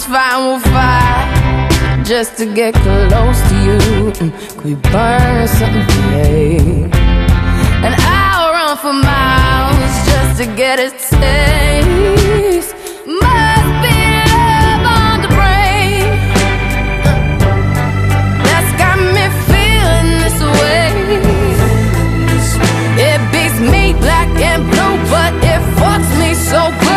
fine, we'll fight just to get close to you. Could we burn something today? And I'll run for miles just to get a taste. Must be love on the brain that's got me feeling this way. It beats me black and blue, but it fucks me so good.